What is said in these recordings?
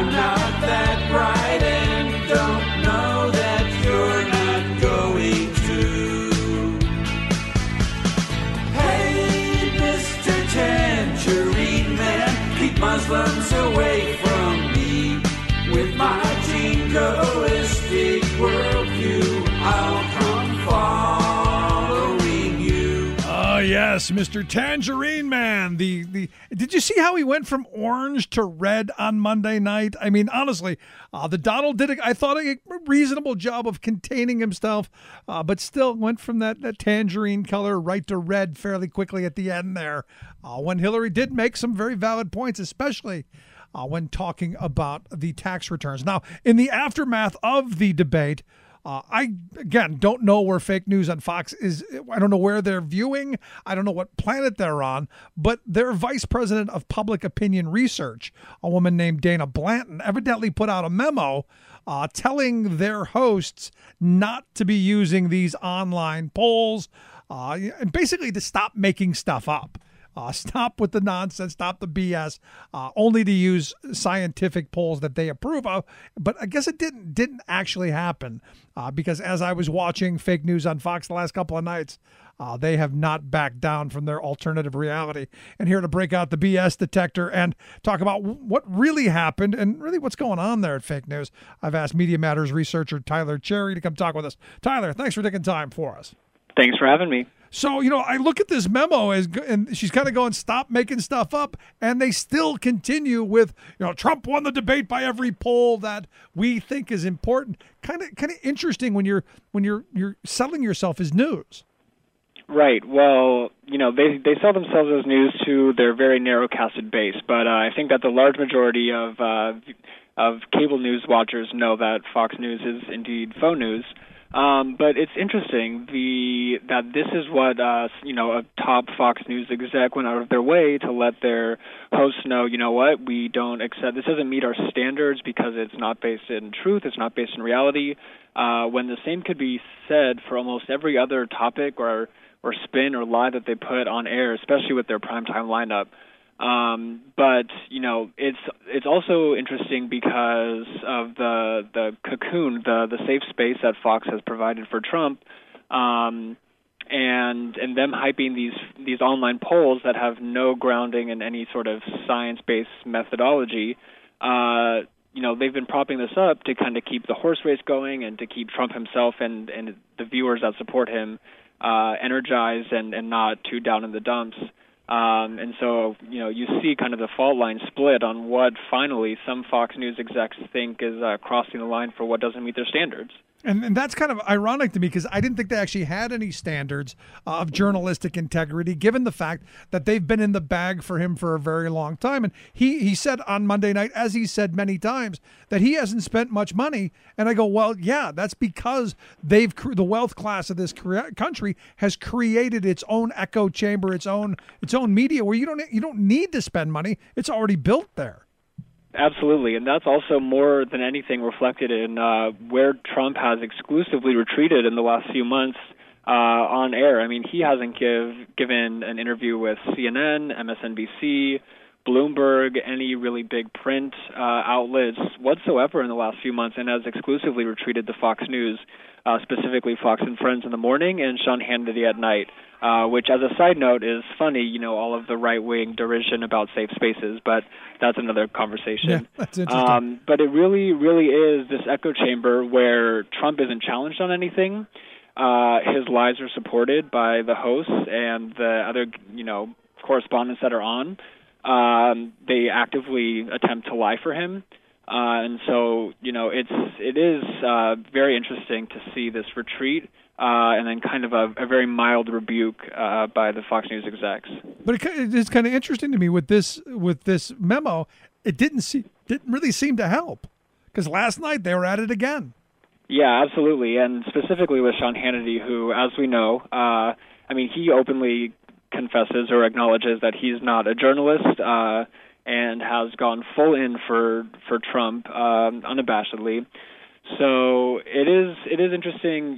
I'm not that bright and don't know that you're not going to. Hey, Mr. Tangerine Man, keep Muslims away from me. With my jingoistic worldview, I'll come following you. Oh, yes, Mr. Tangerine Man. Did you see how he went from orange to red on Monday night? I mean, honestly, the Donald did, I thought, a reasonable job of containing himself, but still went from that tangerine color right to red fairly quickly at the end there, when Hillary did make some very valid points, especially when talking about the tax returns. Now, in the aftermath of the debate, I, again, don't know where fake news on Fox is. I don't know where they're viewing. I don't know what planet they're on, but their vice president of public opinion research, a woman named Dana Blanton, evidently put out a memo telling their hosts not to be using these online polls and basically to stop making stuff up. Stop with the nonsense, stop the BS, only to use scientific polls that they approve of. But I guess it didn't actually happen because as I was watching fake news on Fox the last couple of nights, they have not backed down from their alternative reality. And here to break out the BS detector and talk about what really happened and really what's going on there at fake news, I've asked Media Matters researcher Tyler Cherry to come talk with us. Tyler, thanks for taking time for us. Thanks for having me. So, I look at this memo and she's kind of going, stop making stuff up. And they still continue with, Trump won the debate by every poll that we think is important. Kind of interesting when you're selling yourself as news. Right. Well, they sell themselves as news to their very narrow casted base. But I think that the large majority of cable news watchers know that Fox News is indeed faux news. But it's interesting that this is what a top Fox News exec went out of their way to let their hosts know. You know what? We don't accept. This doesn't meet our standards because it's not based in truth. It's not based in reality. When the same could be said for almost every other topic or spin or lie that they put on air, especially with their primetime lineup. But it's also interesting because of the cocoon, the safe space that Fox has provided for Trump, and them hyping these online polls that have no grounding in any sort of science-based methodology. They've been propping this up to kind of keep the horse race going and to keep Trump himself and the viewers that support him energized and not too down in the dumps. And so, you see kind of the fault line split on what finally some Fox News execs think is crossing the line for what doesn't meet their standards. And that's kind of ironic to me because I didn't think they actually had any standards of journalistic integrity, given the fact that they've been in the bag for him for a very long time. And he said on Monday night, as he said many times, that he hasn't spent much money. And I go, well, yeah, that's because the wealth class of this country has created its own echo chamber, its own media where you don't need to spend money. It's already built there. Absolutely, and that's also more than anything reflected in where Trump has exclusively retreated in the last few months on air. I mean, he hasn't given an interview with CNN, MSNBC, Bloomberg, any really big print outlets whatsoever in the last few months, and has exclusively retreated to Fox News, specifically Fox and Friends in the morning and Sean Hannity at night. Which, as a side note, is funny, all of the right-wing derision about safe spaces, but that's another conversation. Yeah, that's interesting. But it really, really is this echo chamber where Trump isn't challenged on anything. His lies are supported by the hosts and the other, correspondents that are on. They actively attempt to lie for him. And so, it is very interesting to see this retreat. And then kind of a very mild rebuke by the Fox News execs. But it's kind of interesting to me with this memo. It didn't really seem to help because last night they were at it again. Yeah, absolutely, and specifically with Sean Hannity, who, as we know, he openly confesses or acknowledges that he's not a journalist and has gone full in for Trump unabashedly. So it is interesting,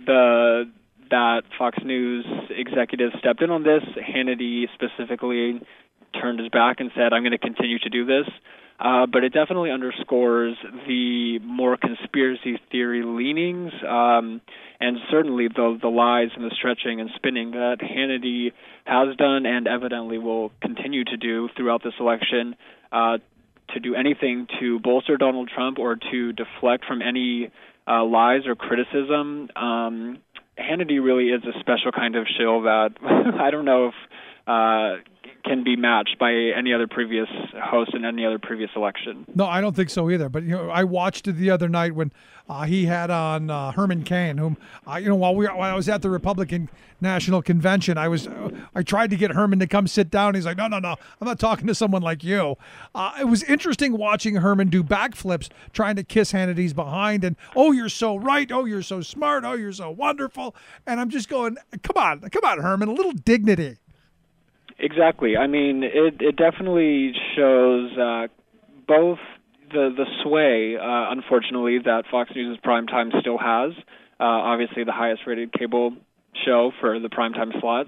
that Fox News executives stepped in on this. Hannity specifically turned his back and said, I'm going to continue to do this. but it definitely underscores the more conspiracy theory leanings, and certainly the lies and the stretching and spinning that Hannity has done and evidently will continue to do throughout this election, to do anything to bolster Donald Trump or to deflect from any lies or criticism. Hannity really is a special kind of shill that I don't know if can be matched by any other previous host in any other previous election. No, I don't think so either. But I watched it the other night when he had on Herman Cain, whom while I was at the Republican National Convention, I tried to get Herman to come sit down. He's like, no, I'm not talking to someone like you. It was interesting watching Herman do backflips, trying to kiss Hannity's behind, and oh, you're so right, oh, you're so smart, oh, you're so wonderful, and I'm just going, come on, Herman, a little dignity. Exactly. I mean, it definitely shows both the sway, unfortunately, that Fox News' primetime still has. Obviously, the highest-rated cable show for the primetime slots,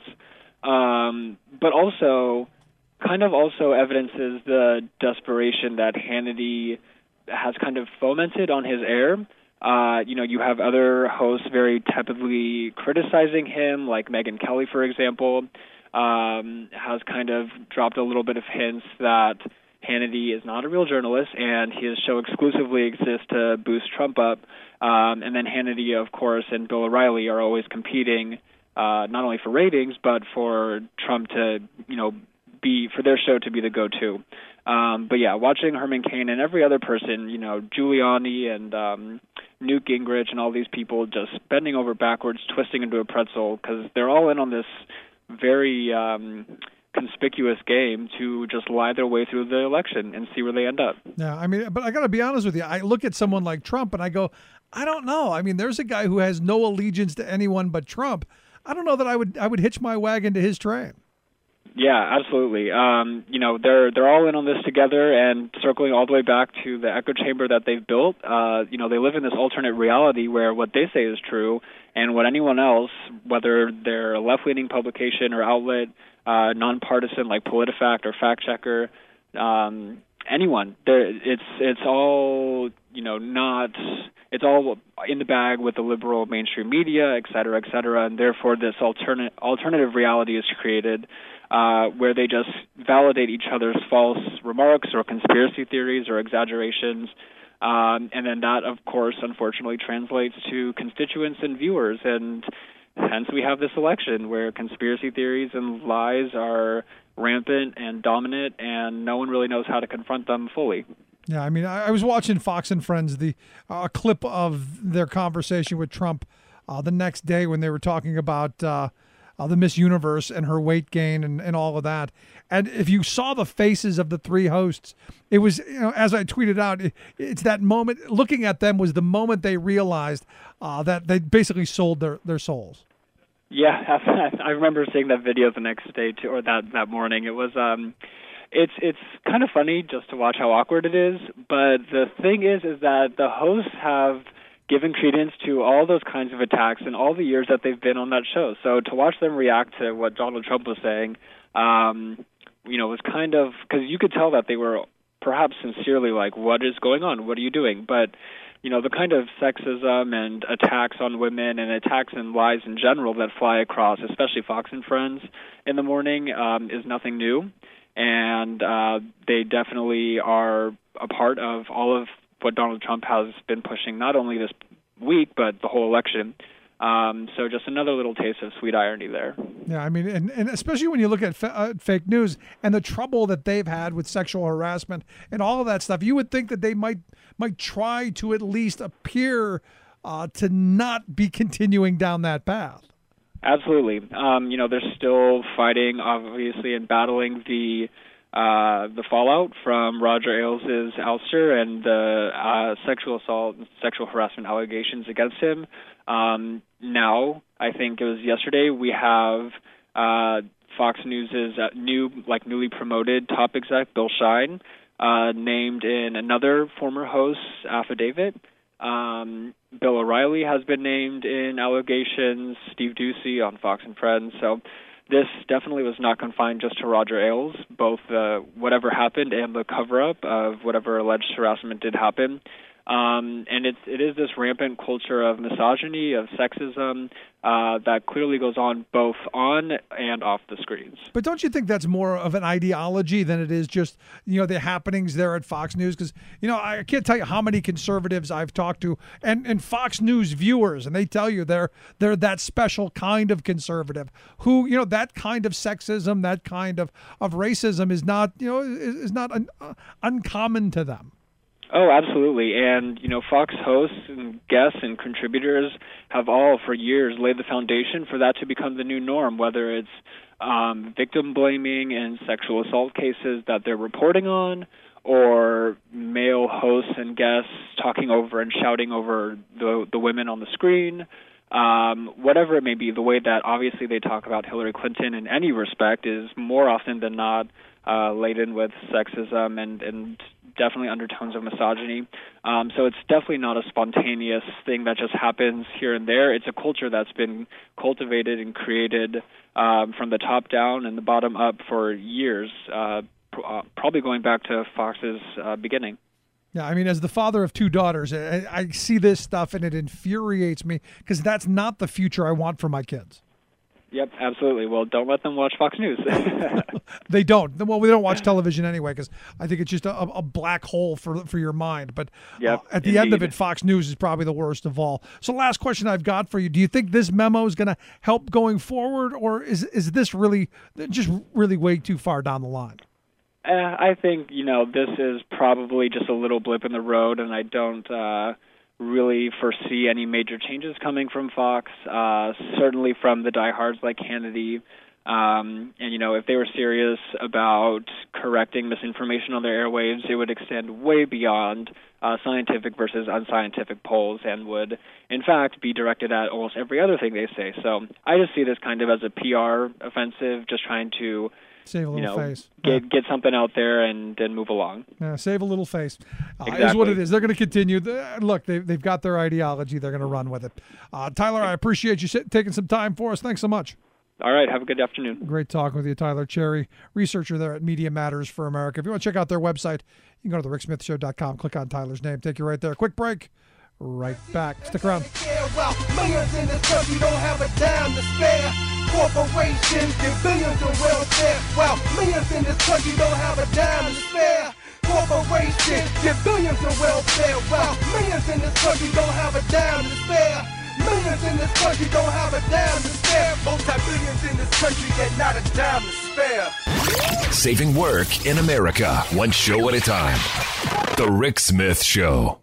but also evidences the desperation that Hannity has kind of fomented on his air. You have other hosts very tepidly criticizing him, like Megyn Kelly, for example. Has kind of dropped a little bit of hints that Hannity is not a real journalist and his show exclusively exists to boost Trump up. And then Hannity, of course, and Bill O'Reilly are always competing not only for ratings but for Trump to, for their show to be the go-to. But yeah, watching Herman Cain and every other person, Giuliani and Newt Gingrich and all these people just bending over backwards, twisting into a pretzel because they're all in on this very conspicuous game to just lie their way through the election and see where they end up. Yeah, I mean, but I got to be honest with you. I look at someone like Trump and I go, I don't know. I mean, there's a guy who has no allegiance to anyone but Trump. I don't know that I would hitch my wagon to his train. Yeah, absolutely. They're all in on this together, and circling all the way back to the echo chamber that they've built. They live in this alternate reality where what they say is true, and what anyone else, whether they're a left-leaning publication or outlet, nonpartisan like PolitiFact or Fact Checker, anyone, it's all it's all in the bag with the liberal mainstream media, et cetera, and therefore this alternative reality is created. Where they just validate each other's false remarks or conspiracy theories or exaggerations. And then that, of course, unfortunately translates to constituents and viewers. And hence we have this election where conspiracy theories and lies are rampant and dominant, and no one really knows how to confront them fully. Yeah, I mean, I was watching Fox and Friends, the clip of their conversation with Trump the next day when they were talking about the Miss Universe and her weight gain and all of that. And if you saw the faces of the three hosts, it was, as I tweeted out, it's that moment, looking at them was the moment they realized that they basically sold their souls. Yeah, I remember seeing that video the next day too, or that morning. It was, it's kind of funny just to watch how awkward it is. But the thing is that the hosts have given credence to all those kinds of attacks in all the years that they've been on that show. So to watch them react to what Donald Trump was saying, was kind of, because you could tell that they were perhaps sincerely like, what is going on? What are you doing? But, the kind of sexism and attacks on women and attacks and lies in general that fly across, especially Fox and Friends in the morning, is nothing new. And they definitely are a part of all of what Donald Trump has been pushing, not only this week, but the whole election. So just another little taste of sweet irony there. Yeah, I mean, and especially when you look at fake news and the trouble that they've had with sexual harassment and all of that stuff, you would think that they might try to at least appear to not be continuing down that path. Absolutely. They're still fighting, obviously, and battling the fallout from Roger Ailes' ouster and the sexual assault and sexual harassment allegations against him. Now, I think it was yesterday, we have Fox News' newly promoted top exec, Bill Shine, named in another former host's affidavit. Bill O'Reilly has been named in allegations, Steve Doocy on Fox and Friends. So this definitely was not confined just to Roger Ailes. Both whatever happened and the cover-up of whatever alleged harassment did happen. And it is this rampant culture of misogyny, of sexism, that clearly goes on both on and off the screens. But don't you think that's more of an ideology than it is just, the happenings there at Fox News? Because, I can't tell you how many conservatives I've talked to and Fox News viewers, and they tell you they're that special kind of conservative who, that kind of sexism, that kind of racism is not, is not uncommon to them. Oh, absolutely. And, Fox hosts and guests and contributors have all for years laid the foundation for that to become the new norm, whether it's victim blaming and sexual assault cases that they're reporting on, or male hosts and guests talking over and shouting over the women on the screen. Whatever it may be, the way that obviously they talk about Hillary Clinton in any respect is more often than not laden with sexism and definitely undertones of misogyny. So it's definitely not a spontaneous thing that just happens here and there. It's a culture that's been cultivated and created from the top down and the bottom up for years, probably going back to Fox's beginning. Yeah, I mean, as the father of two daughters, I see this stuff and it infuriates me because that's not the future I want for my kids. Yep, absolutely. Well, don't let them watch Fox News. They don't. Well, we don't watch television anyway because I think it's just a black hole for your mind. But at the end of it, Fox News is probably the worst of all. So last question I've got for you. Do you think this memo is going to help going forward, or is this really way too far down the line? I think, this is probably just a little blip in the road, and I don't really foresee any major changes coming from Fox, certainly from the diehards like Hannity. And, if they were serious about correcting misinformation on their airwaves, it would extend way beyond scientific versus unscientific polls and would, in fact, be directed at almost every other thing they say. So I just see this kind of as a PR offensive, just trying to save a little face. Get something out there and move along. Yeah, save a little face. Exactly. Is what it is. They're going to continue. Look, they've got their ideology. They're going to run with it. Tyler, I appreciate you taking some time for us. Thanks so much. All right. Have a good afternoon. Great talking with you, Tyler Cherry, researcher there at Media Matters for America. If you want to check out their website, you can go to thericksmithshow.com, click on Tyler's name, take you right there. Quick break. Right back. Stick around. Well, millions in this country don't have a dime to spare. Corporations give billions in welfare. Well, millions in this country don't have a dime to spare. Corporations give billions in welfare. Well, millions in this country don't have a dime to spare. Millions in this country don't have a dime to spare. Multi-billions in this country get not a dime to spare. Saving work in America, one show at a time. The Rick Smith Show.